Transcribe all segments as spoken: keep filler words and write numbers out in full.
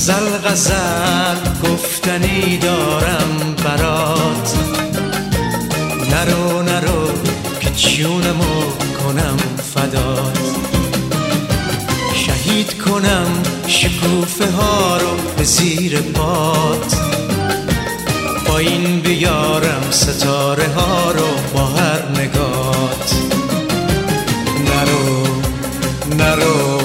غزل غزل گفتنی دارم برات، نرو نرو که جونمو کنم فدات، شهید کنم شکوفه ها رو به زیر پات، با این بیارم ستاره ها رو با هر نگات. نرو نرو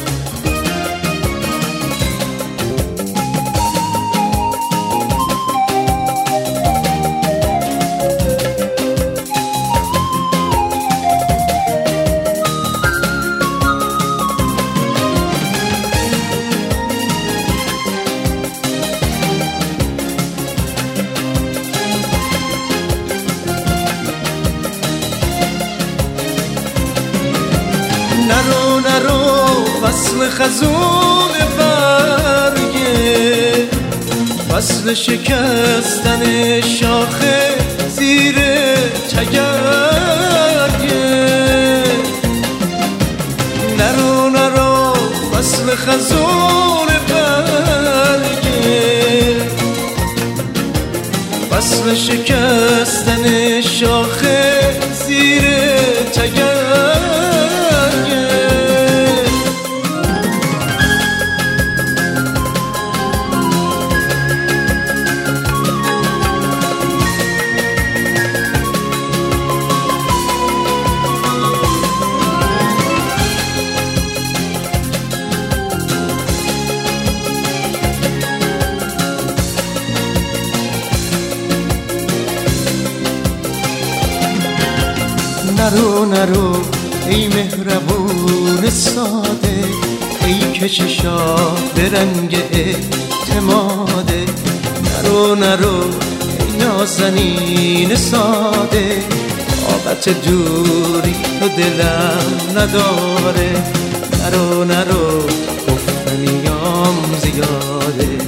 نرو نرو فصل خزون برگه، فصل شکستن شاخه زیر تگرگه. نرو نرو فصل خزون برگه، فصل شکستن شاخه زیر تگرگه. نرو نرو ای مهربون ساده، ای که چشات به رنگ اعتماده. نرو نرو ای نازنین ساده، طاقت دوری تو دلم نداره. نرو نرو گفتنیام زیاده.